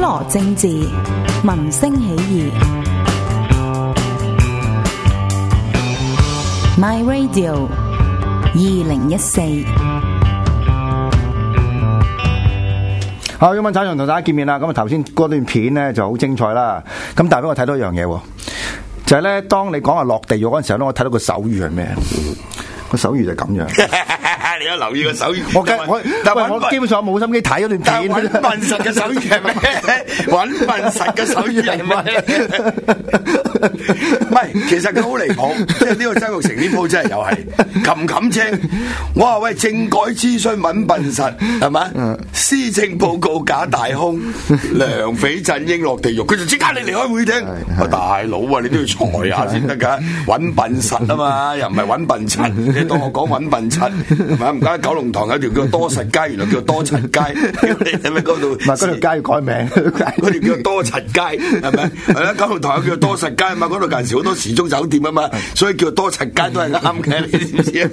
羅政治，民聲起義。My Radio 2014。 好，毓民踩場同大家見面啦。咁啊，頭先嗰段片咧就好精彩啦。咁但係俾我睇到一樣嘢，就係咧，當你講話落地獄嗰陣時候咧，我睇到個手語係咩？個手語就咁樣。 你有留意個手語？ 我基本上冇心機睇嗰段片。 揾笨實嘅手語係咩？揾笨實嘅手語係咩？唔係，其實佢好離譜，即係呢個曾鈺成呢鋪真係又係冚清。我話喂，政改諮詢揾笨實係咪？施政報告假大空，梁匪振英落地獄，佢就即刻你離開會廳。大佬啊，你都要裁下先得㗎，揾笨實啊嘛，又唔係揾笨柒。你當我講揾笨柒係咪？唔該，九龍塘有條叫多實街，原來叫多陳街。你係咪嗰度？唔係嗰條街要改名， 嗰條叫多陳街係咪？係啦，九龍塘有叫多實街啊嘛，嗰度近時好多時鐘酒店啊嘛，所以叫多陳街都係啱嘅。你知唔知啊？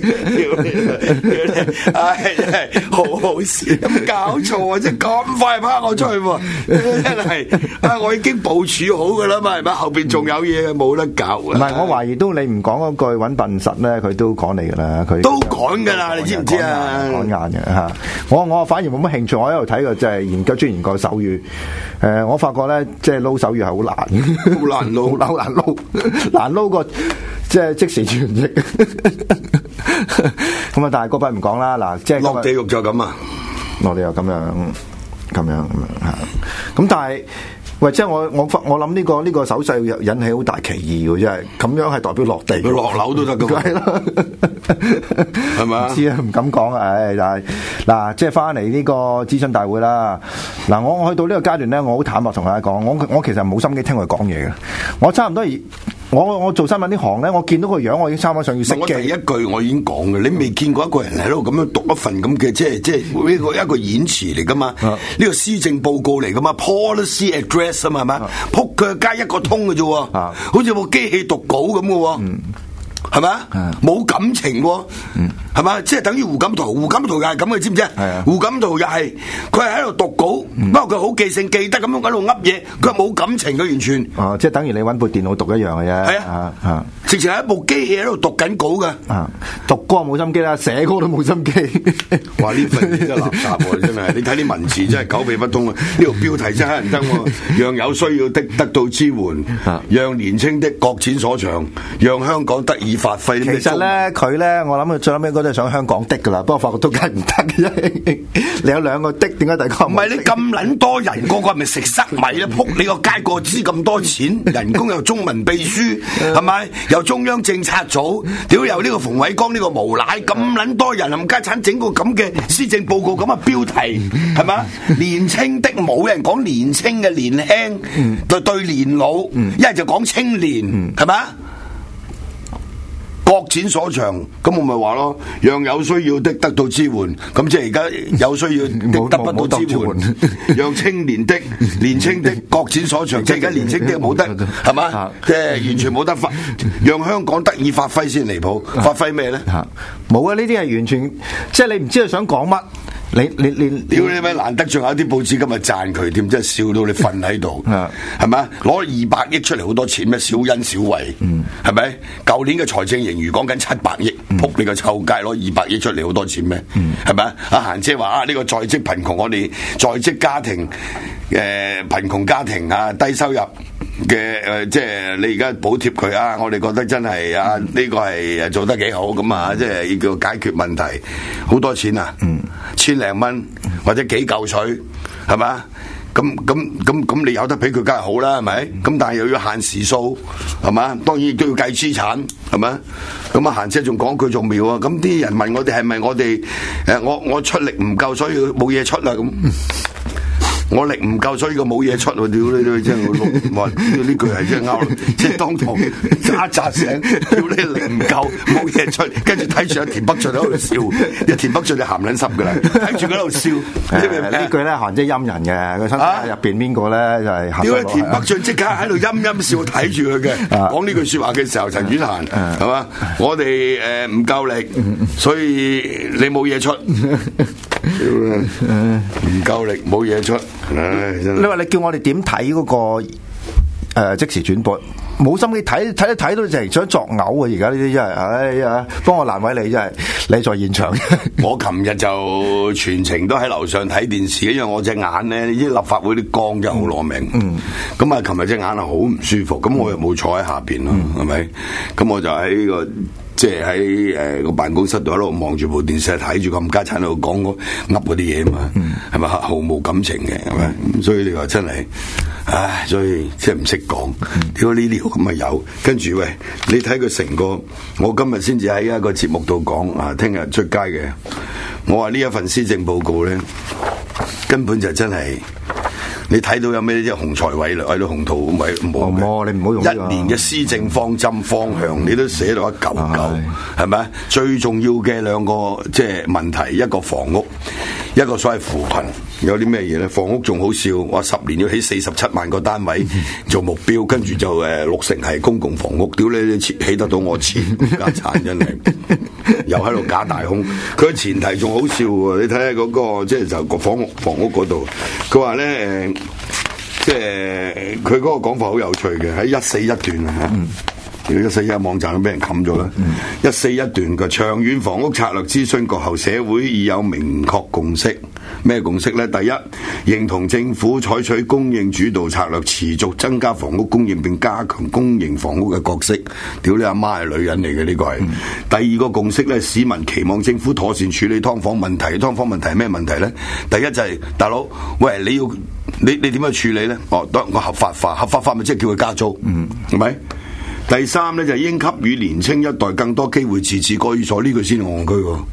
唉，真係好好笑，有冇搞錯啊？即係咁快拋我出去喎，真係啊！我已經部署好㗎啦嘛，係咪？後邊仲有嘢冇得搞啊！ 唔係，我懷疑都你唔講嗰句揾笨實咧，佢都講你㗎啦，佢都講㗎啦，你知唔知啊？ 講硬嘅嚇，我反而冇乜興趣，我喺度睇嘅就係專研究手語。我發覺咧，即係撈手語係好難， 好難撈， 難撈過即時傳譯。咁啊，但係嗰筆唔講啦。嗱，即係落地獄就咁啊， 落地獄咁樣嚇。咁但係。喂，即係我諗呢個手勢引起好大歧義喎，真係咁樣係代表落地， 落樓都得㗎，係啦，係咪啊？ 唔知啊，唔敢講啊，唉，但係嗱，即係翻嚟呢個諮詢大會啦。嗱，我去到呢個階段咧，我好坦白同大家講，我其實冇心機聽佢講嘢嘅，我差唔多我做新聞呢行咧，我見到個樣，我已經差唔多想要熄機。 我第一句我已經講嘅，你未見過一個人喺度咁樣讀一份咁嘅，即係呢個演詞嚟噶嘛？呢個施政報告嚟噶嘛 ？Policy address 啊嘛，係咪？撲佢加一個通嘅啫喎，好似部機器讀稿咁嘅喎。係咪啊？冇感情喎，係嘛？即係等於胡錦濤又係咁嘅，知唔知啊？胡錦濤又係，佢係喺度讀稿，不過佢好記性，記得咁樣喺度噏嘢，佢冇感情嘅完全。 哦，即係等於你揾部電腦讀一樣嘅啫。 係啊，直情係一部機器喺度讀緊稿嘅。 讀歌冇心機啦，寫歌都冇心機。 哇！呢份真係垃圾喎，真係。你睇啲文字真係狗屁不通啊！呢條標題真係乞人憎喎，讓有需要的得到支援，讓年青的各展所長，讓香港得以發揮。 其實咧，佢咧，我諗佢最尾嗰都係想香港的噶啦，不過發覺都梗係唔得嘅。你有兩個的，點解大家唔係你咁撚多人，個個係咪食塞米咧？撲你個街個知咁多錢，人工又中文秘書，係咪？又中央政策組，屌又呢個馮偉光呢個無賴，咁撚多人冚家產整個咁嘅施政報告咁嘅標題，係咪？年青的冇人講年青嘅年輕，對年老，一係就講青年，係咪？各展所長，咁我咪話咯，讓有需要的得到支援，咁即係而家有需要的得不到支援，讓青年的年青的各展所長，即係而家年青的冇得，係嘛？即係完全冇得發，讓香港得以發揮先離譜，發揮咩咧？ 冇啊！呢啲係完全，即係你唔知佢想講乜。你屌你咪難得，仲有啲報紙今日讚佢添，真係笑到你瞓喺度，係咪？攞200億出嚟好多錢咩？小恩小惠，係咪？舊年嘅財政盈餘講緊700億，撲你個臭街攞200億出嚟好多錢咩？係咪？阿嫻姐話呢個在職貧窮，我哋在職家庭貧窮家庭啊，低收入嘅即係你而家補貼佢啊，我哋覺得真係啊呢個係做得幾好咁啊，即係要叫解決問題，好多錢啊，1000零蚊或者幾嚿水，係嘛？咁你有得俾佢，梗係好啦，係咪？咁但係又要限時數，係嘛？當然亦都要計資產，係咪？咁啊，嫻姐仲講句仲妙啊！咁啲人問我哋係咪我哋我出力唔夠，所以冇嘢出啦咁。我力唔夠，所以佢冇嘢出喎！屌你真係我碌，話呢句係真係拗，即係當堂扎扎醒，屌你力唔夠，冇嘢出，跟住睇住阿田北俊喺度笑，田北俊就鹹撚濕噶啦，睇住佢喺度笑。 呢句咧行即係陰人嘅，佢身體入邊邊個咧就係。 屌你田北俊即刻喺度陰陰笑睇住佢嘅，講呢句説話嘅時候，陳婉嫻係嘛？我哋唔夠力，所以你冇嘢出。 唔夠力，冇嘢出。唉，真係你話你叫我哋點睇嗰個即時轉播？冇心機睇到就係想作嘔啊！而家呢啲真係，哎呀，幫我難為你真係，你在現場。 我琴日就全程都喺樓上睇電視，因為我隻眼咧，呢啲立法會啲光真係好攞命。咁啊，琴日隻眼係好唔舒服，咁我又冇坐喺下邊咯，係咪？咁我就喺呢個。即係喺個辦公室度喺度望住部電視睇住個冚家鏟喺度講噏嗰啲嘢嘛，係咪毫無感情嘅係咪？所以你話真係，唉，所以即係唔識講。屌呢條咁啊有，跟住喂，你睇佢成個，我今日先至喺一個節目度講啊，聽日出街嘅，我話呢一份施政報告咧，根本就真係。你睇到有咩啲雄才偉略喺度鴻圖偉冇？ 你唔好用一年嘅施政方針方向，你都寫到一嚿嚿，係咪？最重要嘅兩個即係問題，一個房屋，一個所謂扶貧。有啲咩嘢咧？房屋仲好笑，話10年要起47萬個單位做目標，跟住就60%係公共房屋。屌你起得到我錢，家產真係又喺度假大空。佢嘅前提仲好笑喎，你睇下嗰個即係就個房屋嗰度，佢話咧即係佢嗰個講法好有趣嘅，喺141段啊。141網站都俾人冚咗啦。141段嘅長遠房屋策略諮詢過後，社會已有明確共識。咩共識呢？第一，認同政府採取供應主導策略，持續增加房屋供應並加強公營房屋嘅角色。屌你阿媽係女人嚟嘅呢個係。第二個共識呢，市民期望政府妥善處理劏房問題。劏房問題係咩問題呢？第一就係、大佬，喂，你點樣處理呢？當我合法化咪即係叫佢加租，係咪？第三呢，就應給予年青一代更多機會自治居所，呢句先戇居喎。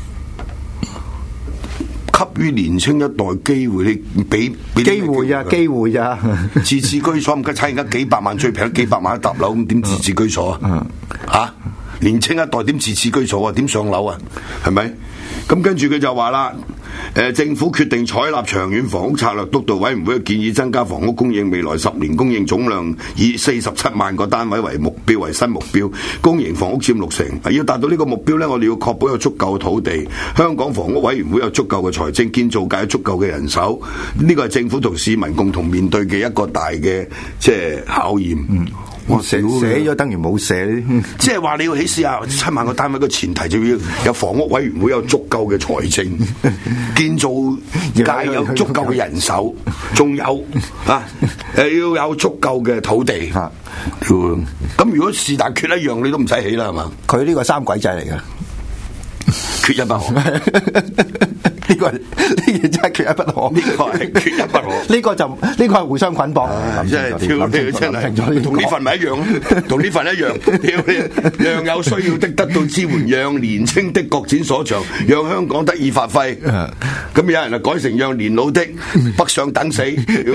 給予年青一代機會，你俾機會啊，自治居所唔該，差而家幾百萬最平幾百萬一揼樓，咁點自治居所啊？嚇，年青一代點自治居所啊？點上樓啊？係咪？咁跟住佢就話啦。政府決定採納長遠房屋策略督導委員會嘅建議，增加房屋供應，未來10年供應總量以47萬個單位為新目標，公營房屋佔60%。要達到呢個目標呢，我哋要確保有足夠嘅土地，香港房屋委員會有足夠嘅財政，建造界有足夠嘅人手，呢個係政府同市民共同面對嘅一個大嘅即係考驗。 我寫咗等於冇寫， 即係話你要起47萬個單位嘅前提就要有房屋委員會有足夠嘅財政，建造界有足夠嘅人手，仲有要有足夠嘅土地。咁如果是但缺一樣，你都唔使起啦，係嘛？ 佢呢個三軌制嚟嘅， 缺一不可。呢個真係缺一不可，呢個係缺一不可。 呢個係互相捆綁。 真係跳你真係同呢份咪一樣咯，同呢份一樣。跳你讓有需要的得到支援，讓年青的各展所長，讓香港得以發揮。咁有人就改成讓年老的北上等死。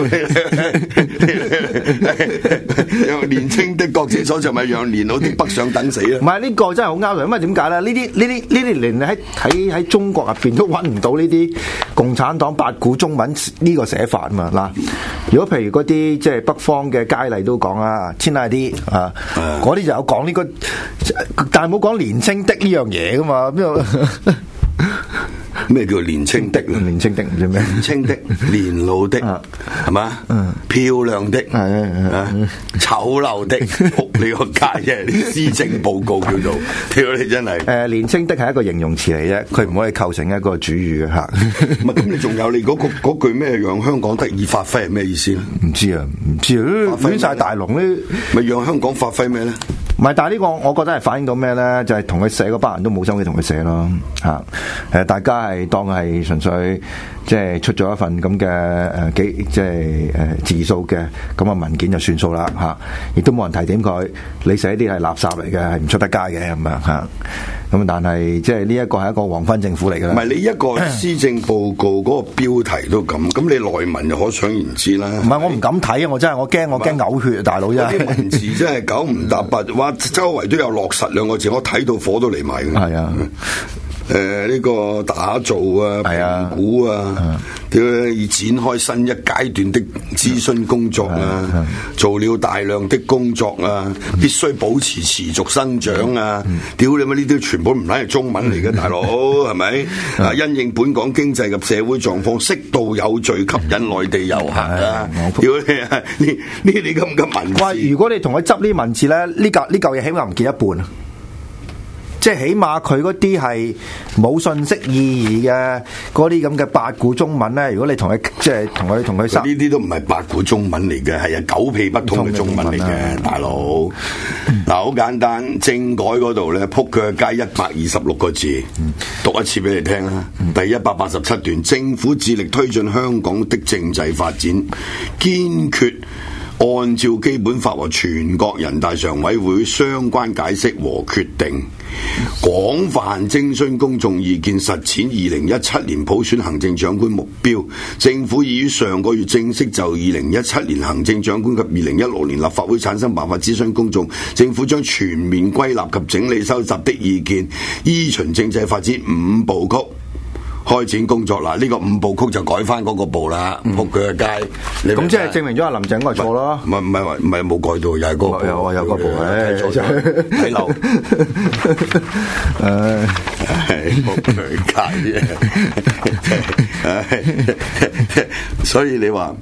讓年青的各展所長，咪讓年老的北上等死啊！ 唔係呢個真係好啱嘅，因為點解咧？呢啲連喺中國入邊都揾唔到呢啲共產黨八股中文呢個寫法啊嘛。嗱，如果譬如嗰啲即係北方嘅佳麗都講啊，千籟啲啊，嗰啲就有講呢個，但係冇講年青的呢樣嘢噶嘛。邊度？ 咩叫年青的？ 年青的唔知咩？ 年青的、年老的，係嘛？漂亮的，醜陋的，仆你個街啫！施政報告叫做，屌你真係。 年青的係一個形容詞嚟啫，佢唔可以構成一個主語嘅嚇。 唔係咁，你仲有你嗰句咩？讓香港得以發揮係咩意思咧？ 唔知啊，亂晒大龍咧， 咪讓香港發揮咩咧？ 唔係，但係呢個我覺得係反映到咩咧？就係同佢寫嗰班人都冇心機同佢寫咯嚇。大家係當係純粹即係出咗一份咁嘅字數嘅咁嘅文件就算數啦嚇，亦都冇人提點佢。你寫啲係垃圾嚟嘅，係唔出得街嘅咁樣嚇。咁但係即係呢一個係一個黃昏政府嚟嘅。唔係你一個施政報告嗰個標題都咁你內文就可想而知啦。 唔係我唔敢睇啊！我驚嘔血啊！大佬真係啲文字真係九唔搭八，話周圍都有落實兩個字，我睇到火都嚟埋嘅。 係啊。 呢個打造啊、評估啊，要展開新一階段的諮詢工作啊，做了大量的工作啊，必須保持持續增長啊！屌你乜呢啲全部唔係中文嚟嘅，大佬係咪？啊，因應本港經濟及社會狀況，適度有序吸引內地遊客啊！屌你啊！呢啲咁嘅文字， 喂，如果你同佢執呢文字咧，呢嚿嘢起碼唔見一半啊！即係起碼佢嗰啲係冇信息意義嘅嗰啲咁嘅八股中文咧，如果你同佢即係同佢呢啲都唔係八股中文嚟嘅，係狗屁不通嘅中文嚟嘅，大佬。嗱，好簡單，政改嗰度咧，撲佢嘅街126個字，讀一次俾你聽啦。第187段，政府致力推進香港的政制發展，堅決按照基本法和全國人大常委會相關解釋和決定，廣泛徵詢公眾意見，實踐2017年普選行政長官目標。政府已於上個月正式就2017年行政長官及2016年立法會產生辦法諮詢公眾。政府將全面歸納及整理收集的意見，依循政制發展5部曲開展工作啦，呢個5部曲就改翻嗰個步啦，撲佢嘅街。 咁即係證明咗阿林鄭嗰個錯咯。 唔係冇改到，又係嗰個步。有個步，睇錯咗，睇漏。撲佢街。所以你話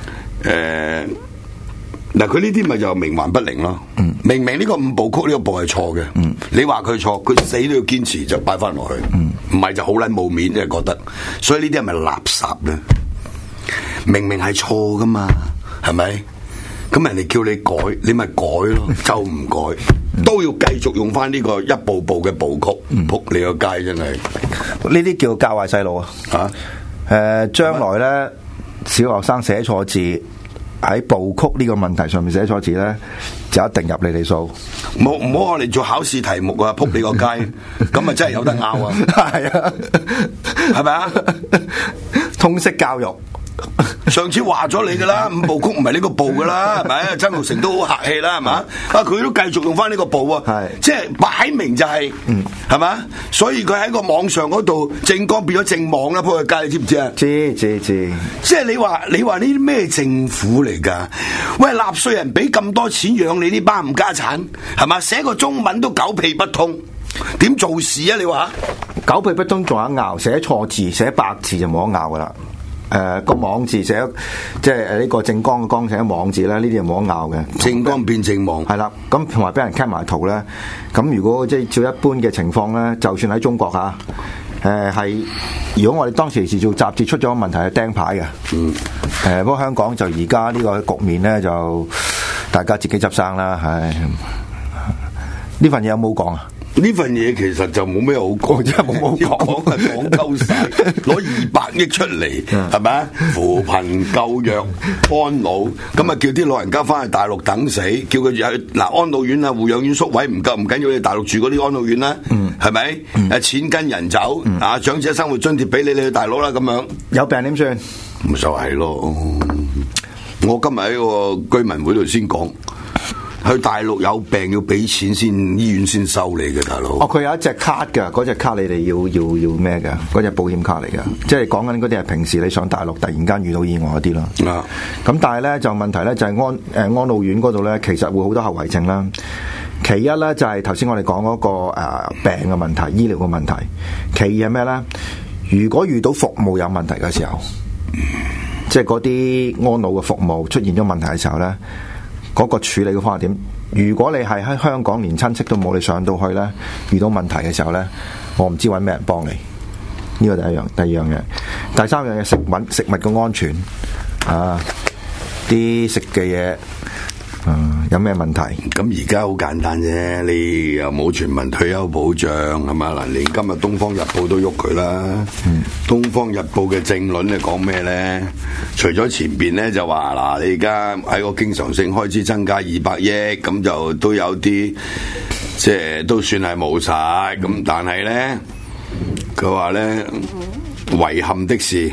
嗱，佢呢啲咪就冥頑不靈咯。明明呢個5部曲呢個步係錯嘅，你話佢錯，佢死都要堅持就擺翻落去，唔係就好撚冇面，即係覺得。所以呢啲係咪垃圾咧？明明係錯噶嘛，係咪？咁人哋叫你改，你咪改咯，就唔改，都要繼續用翻呢個一步步嘅步曲，撲你個街真係。 呢啲叫教壞細路啊！將來咧，小學生寫錯字，喺部曲呢個問題上面寫錯字咧，就一定入你哋數。 唔好我哋做考試題目啊，撲你個街，咁啊真係有得拗啊！ 係啊， 係咪啊？ 通識教育。 上次話咗你噶啦，5部曲唔係呢個步噶啦，係咪？曾鈺成都好客氣啦，係嘛？啊，佢都繼續用翻呢個步啊，係即係擺明就係，係嘛？所以佢喺個網上嗰度政綱變咗政網啦，撲佢街，你知唔知啊？知。即係你話呢啲咩政府嚟㗎？喂，納稅人俾咁多錢養你呢班冚家產，係嘛？寫個中文都狗屁不通，點做事啊？你話狗屁不通仲有拗，寫錯字寫白字就冇得拗㗎啦。個網字寫即係呢個政綱嘅綱寫網字咧，呢啲係冇得拗嘅。 政綱變政網係啦，咁同埋俾人 cap 埋圖咧。咁如果即係照一般嘅情況咧，就算喺中國嚇，係如果我哋當時做雜誌出咗問題係釘牌嘅。不過香港就而家呢個局面咧，就大家自己執生啦。係呢份嘢有冇講啊？ 呢份嘢其實就冇咩好講，真係冇講啊，講鳩晒，攞200億出嚟，係咪啊？扶貧救弱安老，咁啊叫啲老人家翻去大陸等死，叫佢去嗱安老院啊、護養院宿位唔夠唔緊要，你大陸住嗰啲安老院啦，係咪？錢跟人走，啊長者生活津貼俾你去大陸啦，咁樣有病點算？ 咁就係咯。我今日喺個居民會度先講。去大陸有病要俾錢先，醫院先收你嘅，大佬。哦，佢有一隻卡㗎，嗰隻卡你哋要咩㗎？嗰隻保險卡嚟㗎，即係講緊嗰啲係平時你上大陸突然間遇到意外嗰啲啦。咁但係咧就問題咧就係安老院嗰度咧，其實會好多後遺症啦。其一咧就係頭先我哋講嗰個病嘅問題、醫療嘅問題。其二係咩咧？如果遇到服務有問題嘅時候，即係嗰啲安老嘅服務出現咗問題嘅時候咧。嗰個處理嘅方法點？如果你係喺香港連親戚都冇，你上到去咧，遇到問題嘅時候咧，我唔知揾咩人幫你。呢個第一樣，第二樣嘢，第三樣嘢食物嘅安全啊，啲食嘅嘢。有咩問題？咁而家好簡單啫，你又冇全民退休保障係嘛？嗱，連今日《東方日報》都喐佢啦。《東方日報》嘅政論你講咩咧？除咗前邊咧就話嗱，你而家喺個經常性開支增加200億，咁就都有啲即係都算係冇晒。咁但係咧，佢話咧遺憾的是。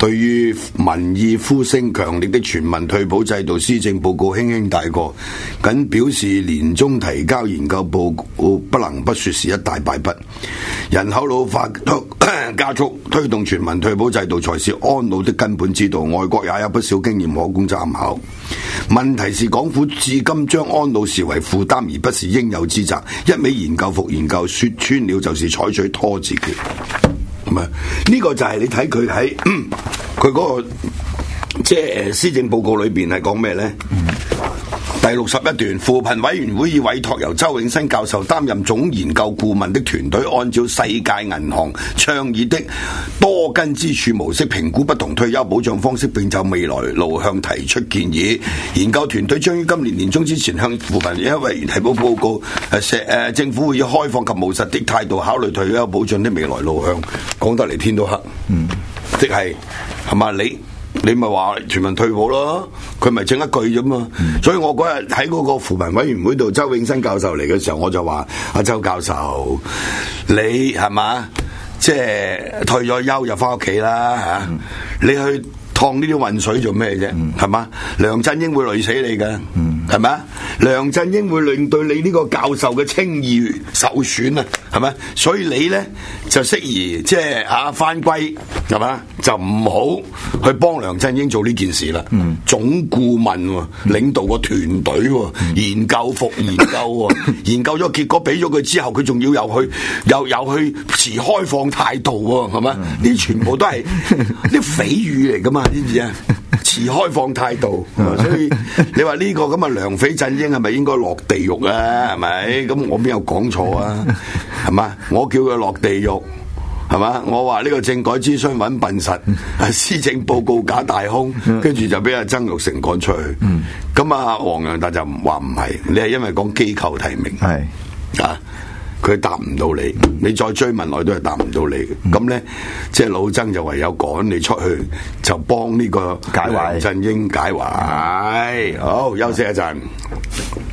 對於民意呼聲強烈的全民退保制度施政報告輕輕帶過，僅表示年中提交研究報告不能不說是一大敗筆。人口老化加速，推動全民退保制度才是安老的根本之道。外國也有不少經驗可供參考。問題是港府至今將安老視為負擔，而不是應有之責，一味研究復研究，說穿了就是採取拖字訣。咁啊，呢個就係你睇佢喺佢嗰個即係施政報告裏邊係講咩呢？第61段，扶貧委員會已委託由周永新教授擔任總研究顧問的團隊，按照世界銀行倡議的多根支柱模式評估不同退休保障方式，並就未來路向提出建議。研究團隊將於今年年中之前向扶貧委員提報報告。政府會以開放及務實的態度考慮退休保障的未來路向。講得嚟天都黑，即係嘛？你咪話全民退保咯，佢咪整一句啫嘛。所以我嗰日喺嗰個扶貧委員會度，周永新教授嚟嘅時候，我就話：阿周教授，你係嘛？即係退咗休就翻屋企啦嚇，你去趟呢啲渾水做咩啫？係嘛？梁振英會累死你㗎，係咪啊？梁振英會令對你呢個教授嘅稱譽受損啊，係咪？所以你咧就適宜即係翻歸，係嘛？就唔好去幫梁振英做呢件事啦。總顧問領導個團隊，研究復研究，研究咗結果俾咗佢之後，佢仲要又去持開放態度，係嘛？呢全部都係啲匪語嚟噶嘛？知唔知啊？持開放態度，所以你話呢個咁嘅梁匪振英係咪應該落地獄啊？係咪？咁我邊有講錯啊？係嘛？我叫佢落地獄，係嘛？我話呢個政改諮詢揾笨實，施政報告假大空，跟住就俾阿曾鈺成趕出去。咁啊，黃洋達就話唔係，你係因為講機構提名，係啊。佢答唔到你，你再追問來都係答唔到你。咁咧，即係老曾就唯有趕你出去，就幫呢個解圍，振英解圍。好，休息一陣。